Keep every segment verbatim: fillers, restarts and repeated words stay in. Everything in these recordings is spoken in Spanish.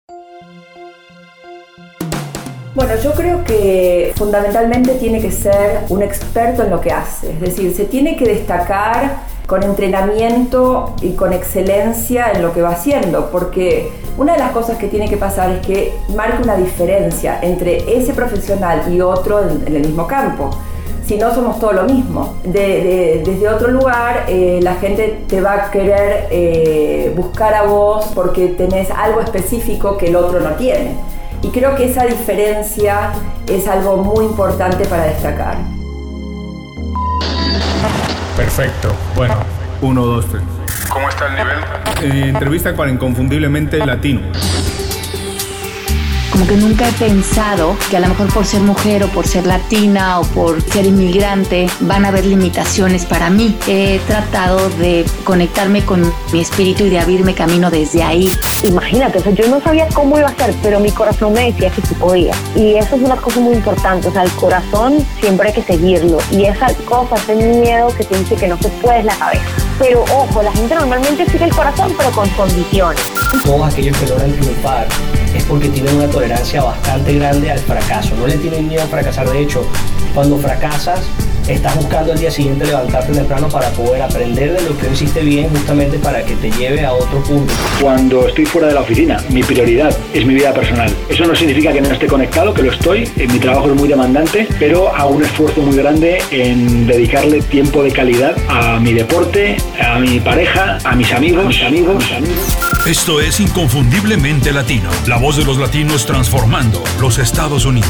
Bueno, yo creo que fundamentalmente tiene que ser un experto en lo que hace, es decir, se tiene que destacar con entrenamiento y con excelencia en lo que va haciendo, porque una de las cosas que tiene que pasar es que marque una diferencia entre ese profesional y otro en, en el mismo campo. Si no, somos todo lo mismo. De, de, desde otro lugar, eh, la gente te va a querer eh, buscar a vos porque tenés algo específico que el otro no tiene. Y creo que esa diferencia es algo muy importante para destacar. Perfecto. Bueno. Uno, dos, tres. ¿Cómo está el nivel? Eh, entrevista para Inconfundiblemente Latino. Como que nunca he pensado que a lo mejor por ser mujer o por ser latina o por ser inmigrante van a haber limitaciones para mí. He tratado de conectarme con mi espíritu y de abrirme camino desde ahí. Imagínate, o sea, yo no sabía cómo iba a ser, pero mi corazón me decía que sí podía. Y eso es una cosa muy importante, o sea, el corazón siempre hay que seguirlo. Y esa cosa, ese miedo que te dice que no se puede es la cabeza. Pero ojo, la gente normalmente sigue el corazón, pero con condiciones. Todos aquellos que logran triunfar es porque tienen una tolerancia bastante grande al fracaso. No le tienen miedo a fracasar. De hecho, cuando fracasas, estás buscando el día siguiente levantarte temprano para poder aprender de lo que hiciste bien, justamente para que te lleve a otro punto. Cuando estoy fuera de la oficina, mi prioridad es mi vida personal. Eso no significa que no esté conectado, que lo estoy. Mi trabajo es muy demandante, pero hago un esfuerzo muy grande en dedicarle tiempo de calidad a mi deporte, a mi pareja, a mis amigos, a mis amigos, mis amigos. Esto es Inconfundiblemente Latino, la voz de los latinos transformando los Estados Unidos.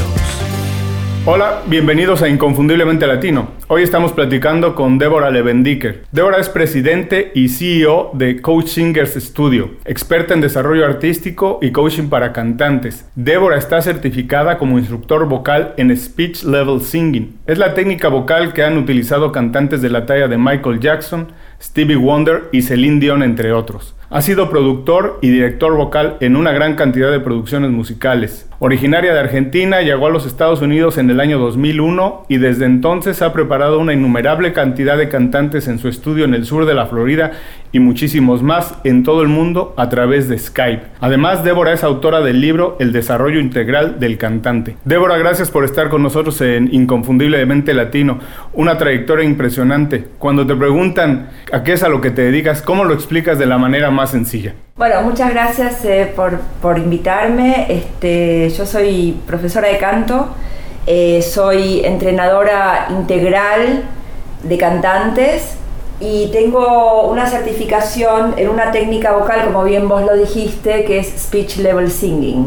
Hola, bienvenidos a Inconfundiblemente Latino. Hoy estamos platicando con Deborah Levendicker. Deborah es presidente y C E O de Coach Singers Studio, experta en desarrollo artístico y coaching para cantantes. Deborah está certificada como instructor vocal en Speech Level Singing. Es la técnica vocal que han utilizado cantantes de la talla de Michael Jackson, Stevie Wonder y Celine Dion, entre otros. Ha sido productor y director vocal en una gran cantidad de producciones musicales. Originaria de Argentina, llegó a los Estados Unidos en el año dos mil uno y desde entonces ha preparado una innumerable cantidad de cantantes en su estudio en el sur de la Florida y muchísimos más en todo el mundo a través de Skype. Además, Deborah es autora del libro El desarrollo integral del cantante. Deborah, gracias por estar con nosotros en Inconfundiblemente Latino. Una trayectoria impresionante. Cuando te preguntan a qué es a lo que te dedicas, ¿cómo lo explicas de la manera más sencilla? Bueno, muchas gracias eh, por, por invitarme. Este, yo soy profesora de canto, eh, soy entrenadora integral de cantantes y tengo una certificación en una técnica vocal, como bien vos lo dijiste, que es Speech Level Singing.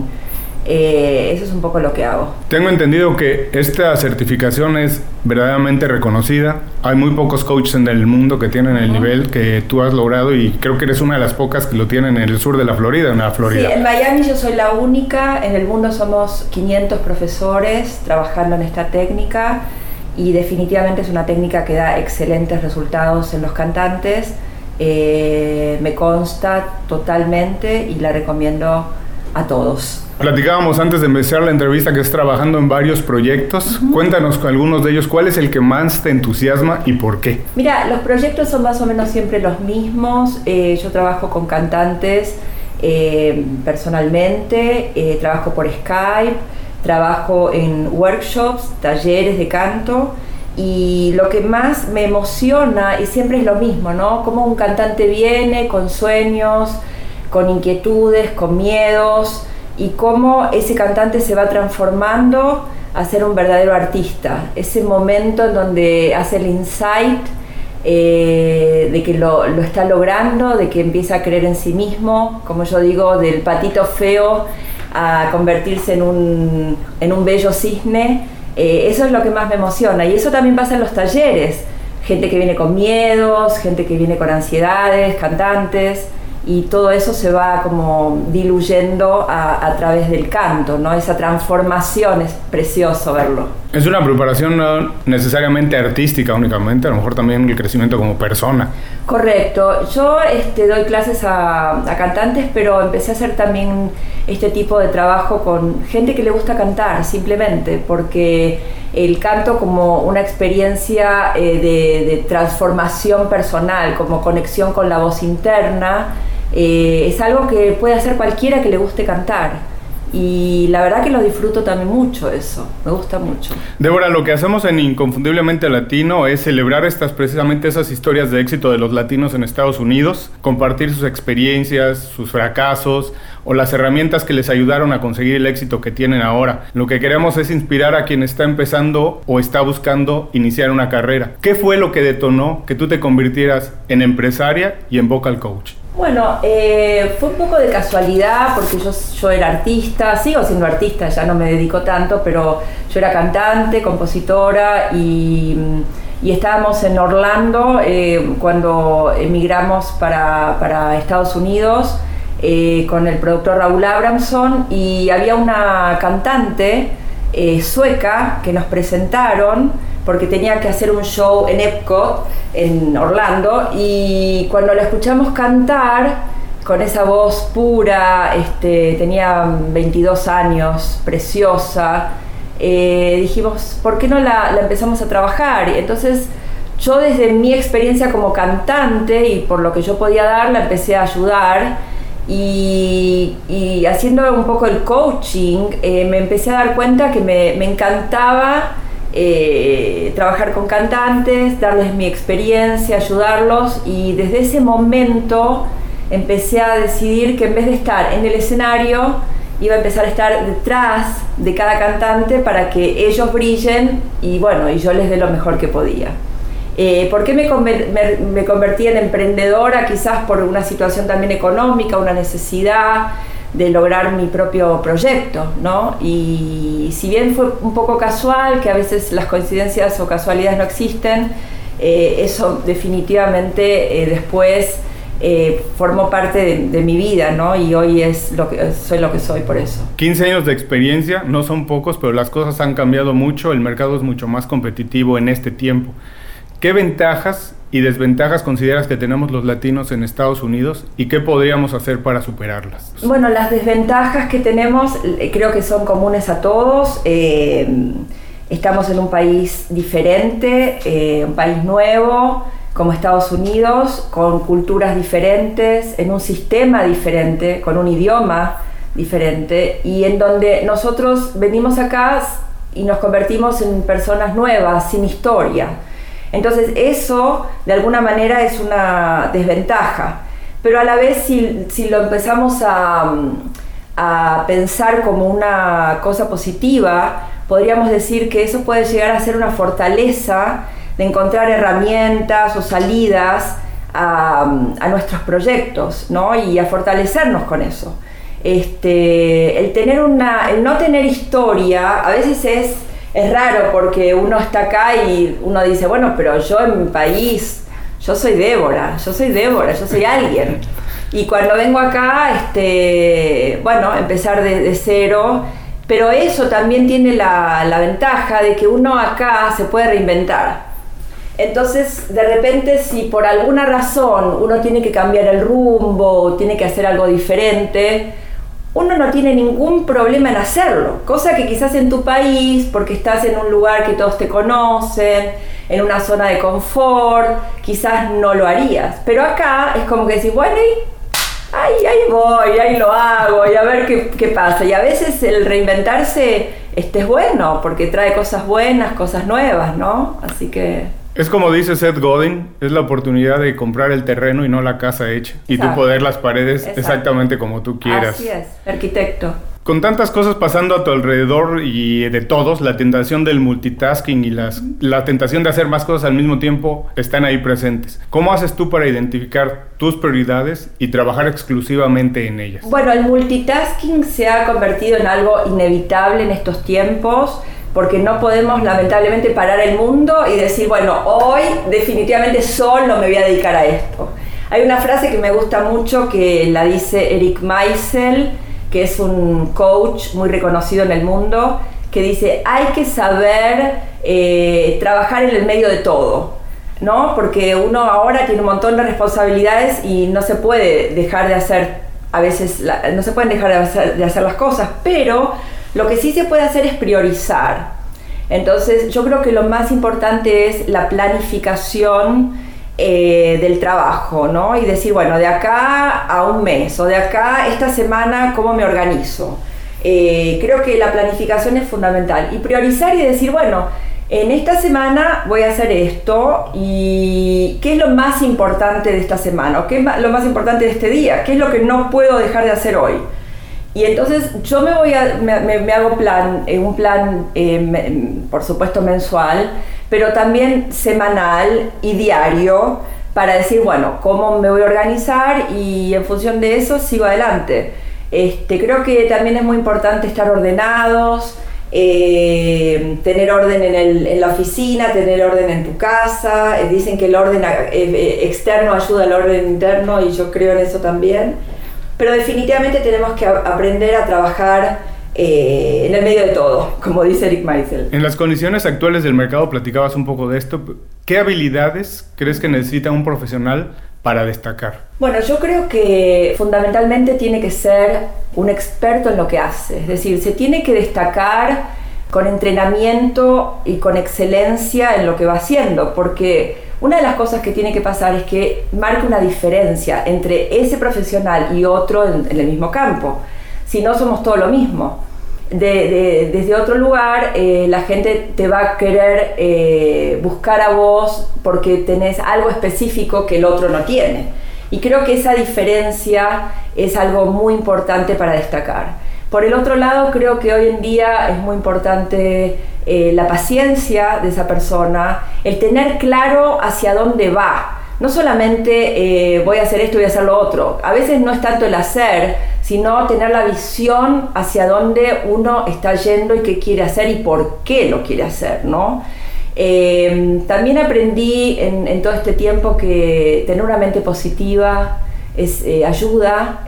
Eh, eso es un poco lo que hago. Tengo entendido que esta certificación es verdaderamente reconocida. Hay muy pocos coaches en el mundo que tienen el uh-huh. nivel que tú has logrado y creo que eres una de las pocas que lo tienen en el sur de la Florida, en la Florida. Sí, en Miami yo soy la única. En el mundo somos quinientos profesores trabajando en esta técnica y definitivamente es una técnica que da excelentes resultados en los cantantes. Eh, me consta totalmente y la recomiendo a todos. Platicábamos antes de empezar la entrevista que estás trabajando en varios proyectos. Uh-huh. Cuéntanos con algunos de ellos, ¿cuál es el que más te entusiasma y por qué? Mira, los proyectos son más o menos siempre los mismos. Eh, yo trabajo con cantantes eh, personalmente, eh, trabajo por Skype, trabajo en workshops, talleres de canto. Y lo que más me emociona, y siempre es lo mismo, ¿no? Cómo un cantante viene con sueños, con inquietudes, con miedos, y cómo ese cantante se va transformando a ser un verdadero artista. Ese momento en donde hace el insight eh, de que lo, lo está logrando, de que empieza a creer en sí mismo, como yo digo, del patito feo a convertirse en un, en un bello cisne. Eh, eso es lo que más me emociona, y eso también pasa en los talleres. Gente que viene con miedos, gente que viene con ansiedades, cantantes, y todo eso se va como diluyendo a, a través del canto, ¿no? Esa transformación es precioso verlo. Es una preparación no necesariamente artística únicamente, a lo mejor también el crecimiento como persona. Correcto. Yo este, doy clases a, a cantantes, pero empecé a hacer también este tipo de trabajo con gente que le gusta cantar, simplemente, porque el canto como una experiencia eh, de, de transformación personal, como conexión con la voz interna, Eh, es algo que puede hacer cualquiera que le guste cantar. Y la verdad que lo disfruto también mucho eso, me gusta mucho. Débora, lo que hacemos en Inconfundiblemente Latino es celebrar estas, precisamente esas historias de éxito de los latinos en Estados Unidos, compartir sus experiencias, sus fracasos o las herramientas que les ayudaron a conseguir el éxito que tienen ahora. Lo que queremos es inspirar a quien está empezando o está buscando iniciar una carrera. ¿Qué fue lo que detonó que tú te convirtieras en empresaria y en vocal coach? Bueno, eh, fue un poco de casualidad porque yo, yo era artista, sigo siendo artista, ya no me dedico tanto, pero yo era cantante, compositora y, y estábamos en Orlando eh, cuando emigramos para, para Estados Unidos eh, con el productor Raúl Abramson, y había una cantante eh, sueca que nos presentaron porque tenía que hacer un show en Epcot, en Orlando, y cuando la escuchamos cantar, con esa voz pura, este, tenía veintidós años, preciosa, eh, dijimos, ¿por qué no la, la empezamos a trabajar? Y entonces yo desde mi experiencia como cantante y por lo que yo podía dar, la empecé a ayudar, y, y haciendo un poco el coaching, eh, me empecé a dar cuenta que me, me encantaba Eh, trabajar con cantantes, darles mi experiencia, ayudarlos, y desde ese momento empecé a decidir que en vez de estar en el escenario iba a empezar a estar detrás de cada cantante para que ellos brillen y bueno, y yo les dé lo mejor que podía. Eh, ¿Por qué me, conver- me, me convertí en emprendedora? Quizás por una situación también económica, una necesidad de lograr mi propio proyecto, ¿no? Y si bien fue un poco casual, que a veces las coincidencias o casualidades no existen, eh, eso definitivamente eh, después eh, formó parte de, de mi vida, ¿no? Y hoy es lo que, soy lo que soy por eso. quince años de experiencia, no son pocos, pero las cosas han cambiado mucho, el mercado es mucho más competitivo en este tiempo. ¿Qué ventajas y desventajas consideras que tenemos los latinos en Estados Unidos y qué podríamos hacer para superarlas? Bueno, las desventajas que tenemos eh, creo que son comunes a todos. Eh, estamos en un país diferente, eh, un país nuevo como Estados Unidos, con culturas diferentes, en un sistema diferente, con un idioma diferente, y en donde nosotros venimos acá y nos convertimos en personas nuevas, sin historia. Entonces eso de alguna manera es una desventaja, pero a la vez si, si lo empezamos a, a pensar como una cosa positiva, podríamos decir que eso puede llegar a ser una fortaleza de encontrar herramientas o salidas a, a nuestros proyectos, ¿no? Y a fortalecernos con eso. Este, el, tener una, el no tener historia a veces es Es raro porque uno está acá y uno dice, bueno, pero yo en mi país, yo soy Débora, yo soy Débora, yo soy alguien. Y cuando vengo acá, este, bueno, empezar de, de cero, pero eso también tiene la, la ventaja de que uno acá se puede reinventar. Entonces, de repente, si por alguna razón uno tiene que cambiar el rumbo, tiene que hacer algo diferente, uno no tiene ningún problema en hacerlo, cosa que quizás en tu país, porque estás en un lugar que todos te conocen, en una zona de confort, quizás no lo harías, pero acá es como que decís, bueno, ahí, ahí voy, ahí lo hago, y a ver qué, qué pasa, y a veces el reinventarse este, es bueno, porque trae cosas buenas, cosas nuevas, ¿no? Así que... Es como dice Seth Godin, es la oportunidad de comprar el terreno y no la casa hecha. Exacto. Y tú poner las paredes Exacto. exactamente como tú quieras. Así es, arquitecto. Con tantas cosas pasando a tu alrededor y de todos, la tentación del multitasking y las, la tentación de hacer más cosas al mismo tiempo están ahí presentes. ¿Cómo haces tú para identificar tus prioridades y trabajar exclusivamente en ellas? Bueno, el multitasking se ha convertido en algo inevitable en estos tiempos, porque no podemos lamentablemente parar el mundo y decir, bueno, hoy definitivamente solo me voy a dedicar a esto. Hay una frase que me gusta mucho que la dice Eric Meisel, que es un coach muy reconocido en el mundo, que dice, hay que saber eh, trabajar en el medio de todo, ¿no? Porque uno ahora tiene un montón de responsabilidades y no se puede dejar de hacer, a veces la, no se pueden dejar de hacer, de hacer las cosas, pero lo que sí se puede hacer es priorizar. Entonces yo creo que lo más importante es la planificación eh, del trabajo, ¿no? Y decir, bueno, de acá a un mes o de acá esta semana, ¿cómo me organizo? Eh, creo que la planificación es fundamental. Y priorizar y decir, bueno, en esta semana voy a hacer esto y ¿qué es lo más importante de esta semana? ¿O qué es lo más importante de este día? ¿Qué es lo que no puedo dejar de hacer hoy? Y entonces yo me voy a, me, me, me hago plan, eh, un plan, eh, me, por supuesto mensual, pero también semanal y diario para decir, bueno, cómo me voy a organizar y en función de eso sigo adelante. Este, creo que también es muy importante estar ordenados, eh, tener orden en, el, en la oficina, tener orden en tu casa. Eh, dicen que el orden eh, externo ayuda al orden interno y yo creo en eso también. Pero definitivamente tenemos que a- aprender a trabajar eh, en el medio de todo, como dice Eric Meisel. En las condiciones actuales del mercado, platicabas un poco de esto. ¿Qué habilidades crees que necesita un profesional para destacar? Bueno, yo creo que fundamentalmente tiene que ser un experto en lo que hace. Es decir, se tiene que destacar con entrenamiento y con excelencia en lo que va haciendo, porque una de las cosas que tiene que pasar es que marque una diferencia entre ese profesional y otro en, en el mismo campo. Si no, somos todo lo mismo. De, de, desde otro lugar, eh, la gente te va a querer eh, buscar a vos porque tenés algo específico que el otro no tiene. Y creo que esa diferencia es algo muy importante para destacar. Por el otro lado, creo que hoy en día es muy importante eh, la paciencia de esa persona, el tener claro hacia dónde va. No solamente eh, voy a hacer esto y voy a hacer lo otro. A veces no es tanto el hacer, sino tener la visión hacia dónde uno está yendo y qué quiere hacer y por qué lo quiere hacer, ¿no? Eh, también aprendí en, en todo este tiempo que tener una mente positiva es, eh, ayuda,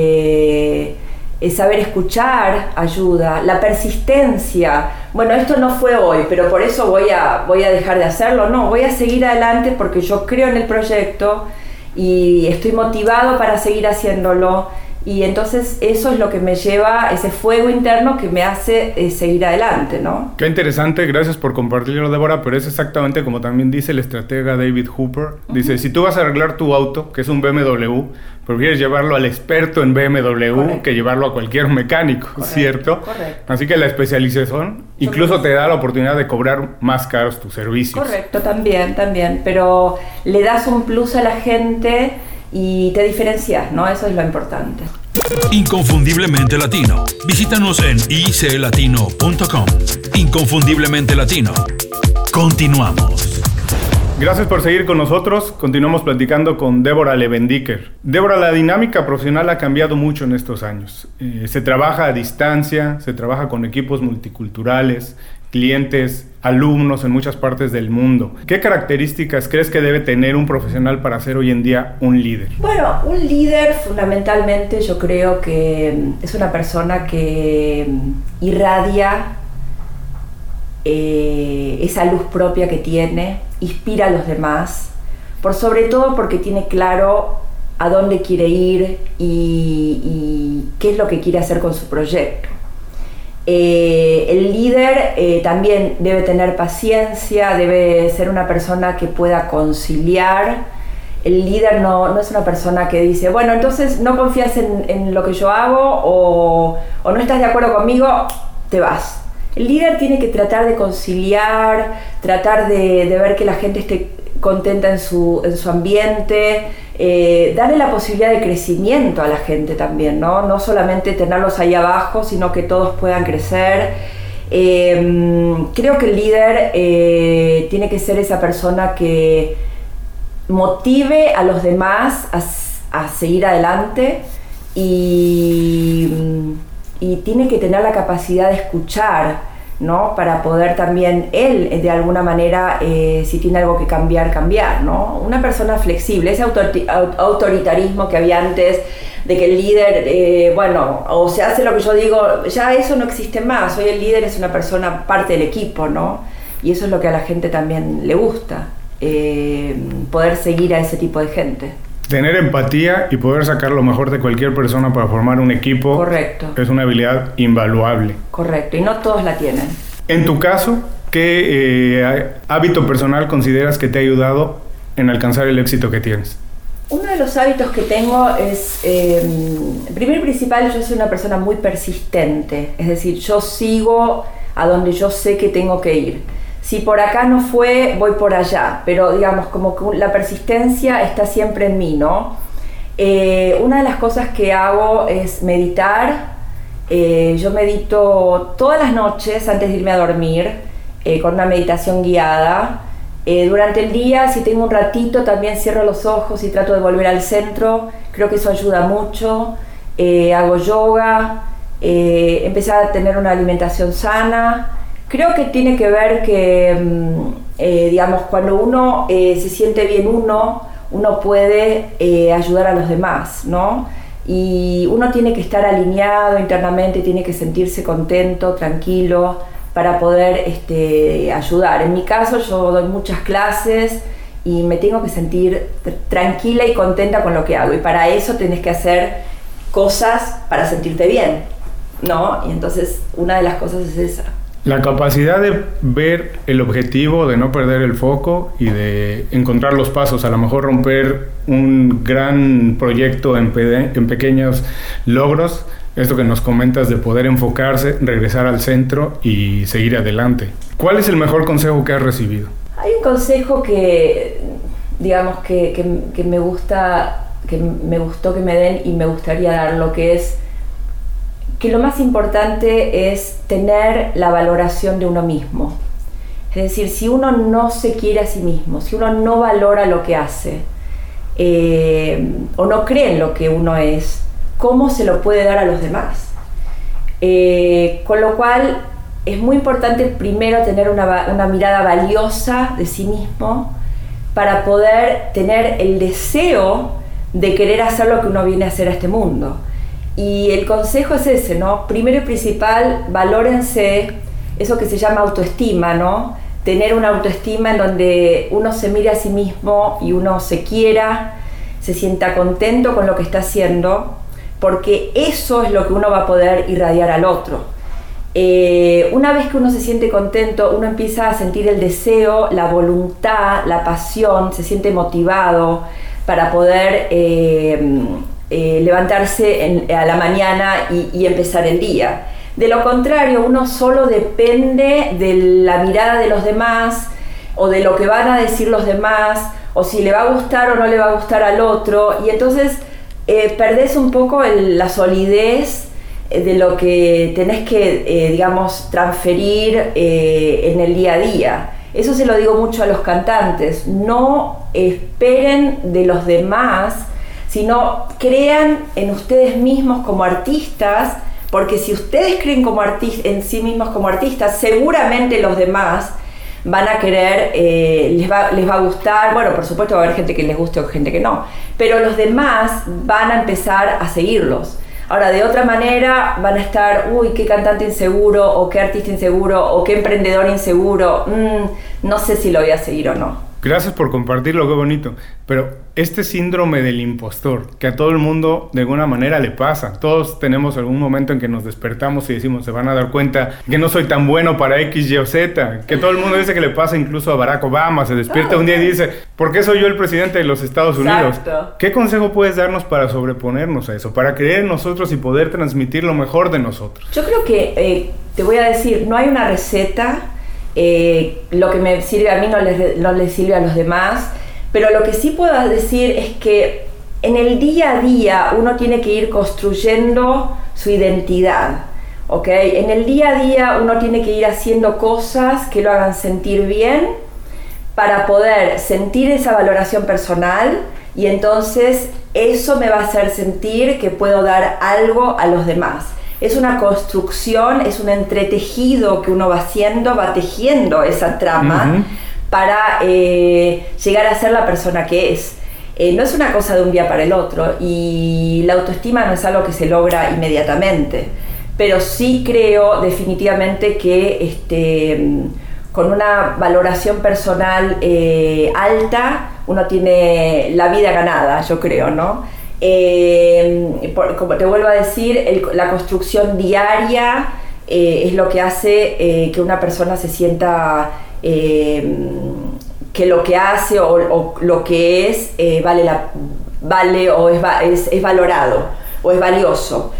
eh, es saber escuchar ayuda, la persistencia. Bueno, esto no fue hoy, pero por eso voy a, voy a dejar de hacerlo. No, voy a seguir adelante porque yo creo en el proyecto y estoy motivado para seguir haciéndolo. Y entonces eso es lo que me lleva, ese fuego interno que me hace eh, seguir adelante, ¿no? Qué interesante, gracias por compartirlo, Débora, pero es exactamente como también dice el estratega David Hooper. Uh-huh. Dice, si tú vas a arreglar tu auto, que es un B M W, prefieres llevarlo al experto en B M W Correcto. Que llevarlo a cualquier mecánico, Correcto. ¿Cierto? Correcto. Así que la especialización incluso te da la oportunidad de cobrar más caros tus servicios. Correcto, también, también, pero le das un plus a la gente y te diferencias, ¿no? Eso es lo importante. Inconfundiblemente Latino. Visítanos en i c latino punto com. Inconfundiblemente Latino. Continuamos. Gracias por seguir con nosotros. Continuamos platicando con Débora Levendiker. Débora, la dinámica profesional ha cambiado mucho en estos años. Eh, se trabaja a distancia, se trabaja con equipos multiculturales, clientes, alumnos en muchas partes del mundo. ¿Qué características crees que debe tener un profesional para ser hoy en día un líder? Bueno, un líder fundamentalmente yo creo que es una persona que irradia eh, esa luz propia que tiene, inspira a los demás, por sobre todo porque tiene claro a dónde quiere ir y, y qué es lo que quiere hacer con su proyecto. Eh, el líder eh, también debe tener paciencia, debe ser una persona que pueda conciliar. El líder no, no es una persona que dice, bueno, entonces no confías en, en lo que yo hago o, o no estás de acuerdo conmigo, te vas. El líder tiene que tratar de conciliar, tratar de, de ver que la gente esté contenta en su, en su ambiente, eh, darle la posibilidad de crecimiento a la gente también, ¿no? No solamente tenerlos ahí abajo, sino que todos puedan crecer. Eh, creo que el líder eh, tiene que ser esa persona que motive a los demás a, a seguir adelante y, y tiene que tener la capacidad de escuchar, ¿no? Para poder también él, de alguna manera, eh, si tiene algo que cambiar, cambiar, ¿no? Una persona flexible, ese autor- autoritarismo que había antes, de que el líder, eh, bueno, o se hace lo que yo digo, ya eso no existe más. Hoy el líder es una persona parte del equipo, ¿no? Y eso es lo que a la gente también le gusta, eh, poder seguir a ese tipo de gente. Tener empatía y poder sacar lo mejor de cualquier persona para formar un equipo. Correcto. Es una habilidad invaluable. Correcto, y no todos la tienen. En tu caso, ¿qué eh, hábito personal consideras que te ha ayudado en alcanzar el éxito que tienes? Uno de los hábitos que tengo es, eh, primero y principal, yo soy una persona muy persistente, es decir, yo sigo a donde yo sé que tengo que ir. Si por acá no fue, voy por allá, pero digamos, como que la persistencia está siempre en mí, ¿no? Eh, una de las cosas que hago es meditar. Eh, yo medito todas las noches antes de irme a dormir, eh, con una meditación guiada. Eh, durante el día, si tengo un ratito, también cierro los ojos y trato de volver al centro. Creo que eso ayuda mucho. Eh, hago yoga, eh, empecé a tener una alimentación sana. Creo que tiene que ver que, eh, digamos, cuando uno eh, se siente bien uno, uno puede eh, ayudar a los demás, ¿no? Y uno tiene que estar alineado internamente, tiene que sentirse contento, tranquilo, para poder este, ayudar. En mi caso, yo doy muchas clases y me tengo que sentir tranquila y contenta con lo que hago. Y para eso tenés que hacer cosas para sentirte bien, ¿no? Y entonces, una de las cosas es esa. La capacidad de ver el objetivo, de no perder el foco y de encontrar los pasos, a lo mejor romper un gran proyecto en, pe- en pequeños logros, esto que nos comentas de poder enfocarse, regresar al centro y seguir adelante. ¿Cuál es el mejor consejo que has recibido? Hay un consejo que, digamos, que, que, que me gusta, que me gustó que me den y me gustaría darlo, que es que lo más importante es tener la valoración de uno mismo. Es decir, si uno no se quiere a sí mismo, si uno no valora lo que hace, eh, o no cree en lo que uno es, ¿cómo se lo puede dar a los demás? Eh, con lo cual, es muy importante primero tener una, una mirada valiosa de sí mismo para poder tener el deseo de querer hacer lo que uno viene a hacer a este mundo. Y el consejo es ese, ¿no? Primero y principal, valórense eso que se llama autoestima, ¿no? Tener una autoestima en donde uno se mire a sí mismo y uno se quiera, se sienta contento con lo que está haciendo, porque eso es lo que uno va a poder irradiar al otro. Eh, una vez que uno se siente contento, uno empieza a sentir el deseo, la voluntad, la pasión, se siente motivado para poder eh, eh, levantarse en, a la mañana y, y empezar el día. De lo contrario, uno solo depende de la mirada de los demás o de lo que van a decir los demás, o si le va a gustar o no le va a gustar al otro, y entonces eh, perdés un poco el, la solidez de lo que tenés que, eh, digamos, transferir eh, en el día a día. Eso se lo digo mucho a los cantantes: no esperen de los demás, sino crean en ustedes mismos como artistas, porque si ustedes creen como artist- en sí mismos como artistas, seguramente los demás van a querer, eh, les, va, les va a gustar. Bueno, por supuesto va a haber gente que les guste o gente que no, pero los demás van a empezar a seguirlos. Ahora, de otra manera van a estar, uy, qué cantante inseguro, o qué artista inseguro, o qué emprendedor inseguro, mm, no sé si lo voy a seguir o no. Gracias por compartirlo, qué bonito. Pero este síndrome del impostor, que a todo el mundo de alguna manera le pasa. Todos tenemos algún momento en que nos despertamos y decimos, se van a dar cuenta que no soy tan bueno para X, Y o Z. Que todo el mundo dice que le pasa incluso a Barack Obama. Se despierta un día y dice, ¿por qué soy yo el presidente de los Estados Unidos? Exacto. ¿Qué consejo puedes darnos para sobreponernos a eso? Para creer en nosotros y poder transmitir lo mejor de nosotros. Yo creo que, eh, te voy a decir, no hay una receta. Eh, lo que me sirve a mí no les, no les sirve a los demás, pero lo que sí puedo decir es que en el día a día uno tiene que ir construyendo su identidad, ¿ok? En el día a día uno tiene que ir haciendo cosas que lo hagan sentir bien para poder sentir esa valoración personal, y entonces eso me va a hacer sentir que puedo dar algo a los demás. Es una construcción, es un entretejido que uno va haciendo, va tejiendo esa trama uh-huh. para eh, llegar a ser la persona que es. Eh, no es una cosa de un día para el otro, y la autoestima no es algo que se logra inmediatamente, pero sí creo definitivamente que este, con una valoración personal eh, alta uno tiene la vida ganada, yo creo, ¿no? Eh, por, como te vuelvo a decir, el, la construcción diaria eh, es lo que hace eh, que una persona se sienta eh, que que lo que hace o, o lo que es eh, vale, la, vale o es, es, es valorado o es valioso.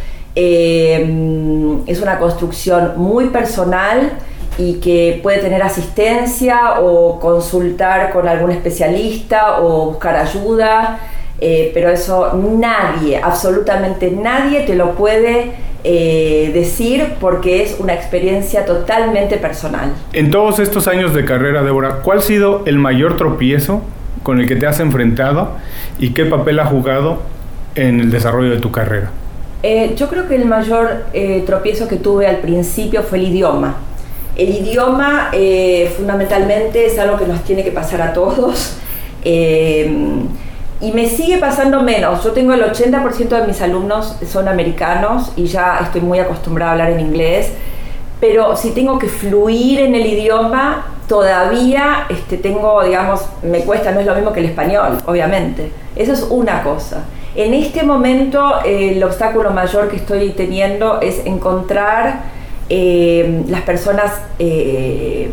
Eh, es una construcción muy personal y que puede tener asistencia o consultar con algún especialista o buscar ayuda, eh, pero eso nadie, absolutamente nadie te lo puede eh, decir porque es una experiencia totalmente personal. En todos estos años de carrera, Débora, ¿cuál ha sido el mayor tropiezo con el que te has enfrentado y qué papel ha jugado en el desarrollo de tu carrera? Eh, yo creo que el mayor eh, tropiezo que tuve al principio fue el idioma. El idioma eh, fundamentalmente es algo que nos tiene que pasar a todos eh, y me sigue pasando menos. Yo tengo el ochenta por ciento de mis alumnos son americanos y ya estoy muy acostumbrada a hablar en inglés, pero si tengo que fluir en el idioma todavía este, tengo, digamos, me cuesta, no es lo mismo que el español, obviamente. Eso es una cosa. En este momento eh, el obstáculo mayor que estoy teniendo es encontrar Eh, las personas eh,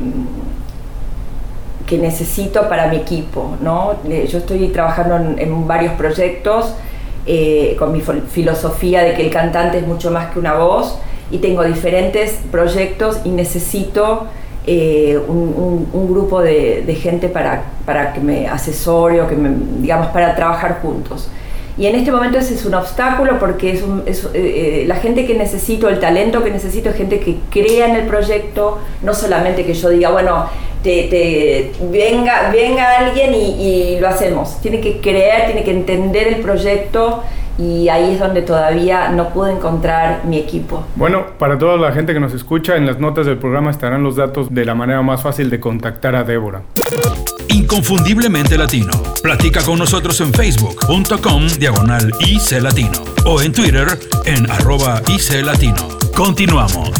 que necesito para mi equipo, ¿no? Yo estoy trabajando en, en varios proyectos eh, con mi filosofía de que el cantante es mucho más que una voz y tengo diferentes proyectos y necesito eh, un, un, un grupo de, de gente para, para que me asesore o que me, digamos, para trabajar juntos. Y en este momento ese es un obstáculo porque es, un, es eh, la gente que necesito, el talento que necesito es gente que crea en el proyecto, no solamente que yo diga, bueno, te, te, venga, venga alguien y, y lo hacemos. Tiene que creer, tiene que entender el proyecto y ahí es donde todavía no pude encontrar mi equipo. Bueno, para toda la gente que nos escucha, en las notas del programa estarán los datos de la manera más fácil de contactar a Débora. Inconfundiblemente Latino. Platica con nosotros en facebook.com diagonal IC Latino o en Twitter en arroba IC Latino. Continuamos.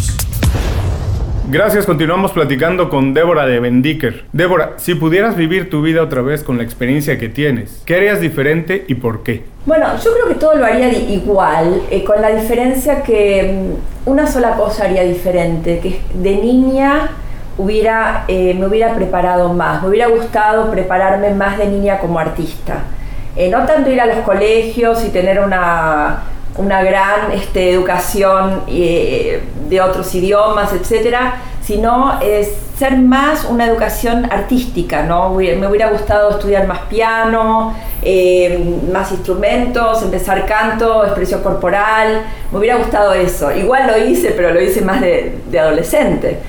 Gracias, continuamos platicando con Débora Levendiker. Débora, si pudieras vivir tu vida otra vez con la experiencia que tienes, ¿qué harías diferente y por qué? Bueno, yo creo que todo lo haría igual, eh, con la diferencia que um, una sola cosa haría diferente, que de niña hubiera, eh, me hubiera preparado más, me hubiera gustado prepararme más de niña como artista. Eh, no tanto ir a los colegios y tener una, una gran este, educación eh, de otros idiomas, etcétera, sino eh, ser más una educación artística, ¿no? Me hubiera gustado estudiar más piano, eh, más instrumentos, empezar canto, expresión corporal, me hubiera gustado eso. Igual lo hice, pero lo hice más de, de adolescente.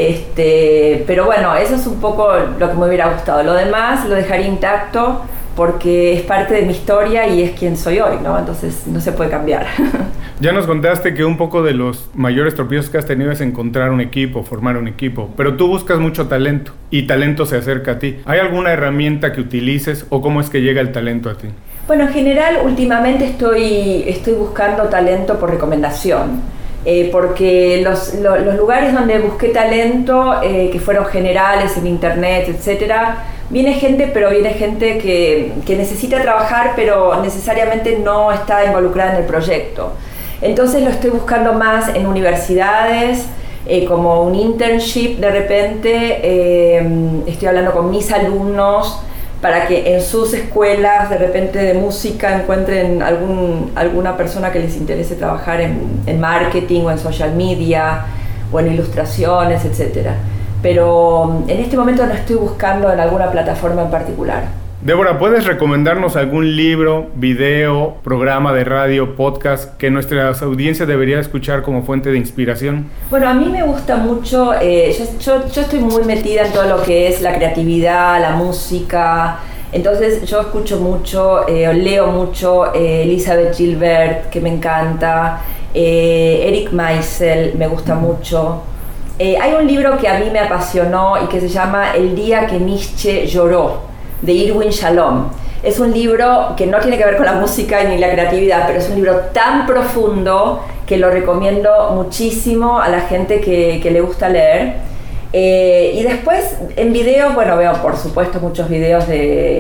Este, pero bueno, eso es un poco lo que me hubiera gustado. Lo demás lo dejaría intacto porque es parte de mi historia y es quien soy hoy, ¿no? Entonces no se puede cambiar. Ya nos contaste que un poco de los mayores tropiezos que has tenido es encontrar un equipo, formar un equipo, pero tú buscas mucho talento y talento se acerca a ti. ¿Hay alguna herramienta que utilices o cómo es que llega el talento a ti? Bueno, en general últimamente estoy, estoy buscando talento por recomendación. Eh, porque los, lo, los lugares donde busqué talento, eh, que fueron generales en internet, etcétera, viene gente, pero viene gente que, que necesita trabajar, pero necesariamente no está involucrada en el proyecto. Entonces lo estoy buscando más en universidades, eh, como un internship de repente, eh, estoy hablando con mis alumnos, para que en sus escuelas de repente de música encuentren algún, alguna persona que les interese trabajar en, en marketing o en social media o en ilustraciones, etcétera. Pero en este momento no estoy buscando en alguna plataforma en particular. Débora, ¿puedes recomendarnos algún libro, video, programa de radio, podcast que nuestra audiencia debería escuchar como fuente de inspiración? Bueno, a mí me gusta mucho, eh, yo, yo, yo estoy muy metida en todo lo que es la creatividad, la música, entonces yo escucho mucho, eh, leo mucho, eh, Elizabeth Gilbert, que me encanta, eh, Eric Meisel, me gusta mucho. Eh, hay un libro que a mí me apasionó y que se llama El día que Nietzsche lloró, de Irwin Shalom. Es un libro que no tiene que ver con la música ni la creatividad, pero es un libro tan profundo que lo recomiendo muchísimo a la gente que, que le gusta leer. Eh, y después en videos, bueno, veo por supuesto muchos videos de,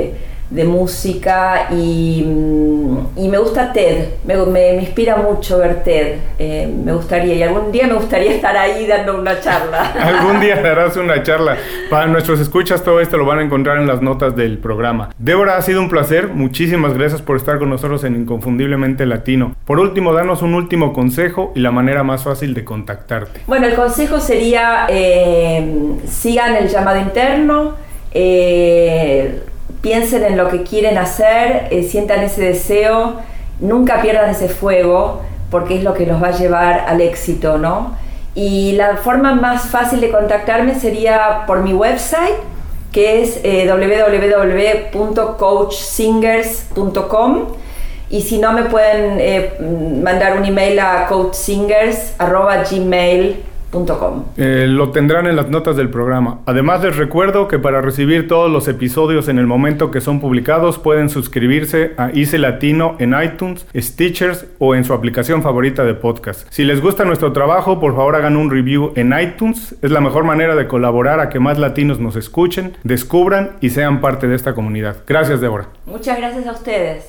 de música y, y me gusta TED, me, me, me inspira mucho ver TED, eh, me gustaría, y algún día me gustaría estar ahí dando una charla. Algún día darás una charla. Para nuestros escuchas todo esto lo van a encontrar en las notas del programa. Débora, ha sido un placer, muchísimas gracias por estar con nosotros en Inconfundiblemente Latino. Por último, danos un último consejo y la manera más fácil de contactarte. Bueno, el consejo sería eh, sigan el llamado interno, eh, piensen en lo que quieren hacer, eh, sientan ese deseo, nunca pierdan ese fuego, porque es lo que los va a llevar al éxito, ¿no? Y la forma más fácil de contactarme sería por mi website, que es eh, doble u doble u doble u punto coach singers punto com, y si no me pueden eh, mandar un email a coach singers arroba gmail punto com. Eh, lo tendrán en las notas del programa. Además, les recuerdo que para recibir todos los episodios en el momento que son publicados pueden suscribirse a Hice Latino en iTunes, Stitchers o en su aplicación favorita de podcast. Si les gusta nuestro trabajo, por favor hagan un review en iTunes. Es la mejor manera de colaborar a que más latinos nos escuchen, descubran y sean parte de esta comunidad. Gracias, Débora. Muchas gracias a ustedes.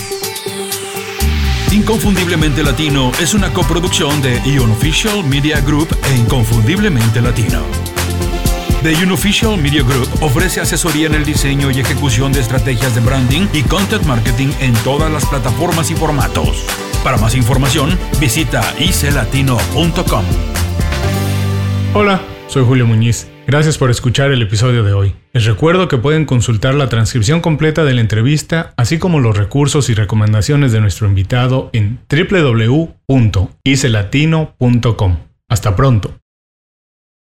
Inconfundiblemente Latino es una coproducción de Unofficial Media Group e Inconfundiblemente Latino. The Unofficial Media Group ofrece asesoría en el diseño y ejecución de estrategias de branding y content marketing en todas las plataformas y formatos. Para más información, visita hice latino punto com. Hola, soy Julio Muñiz. Gracias por escuchar el episodio de hoy. Les recuerdo que pueden consultar la transcripción completa de la entrevista, así como los recursos y recomendaciones de nuestro invitado en doble u doble u doble u punto hice latino punto com. Hasta pronto.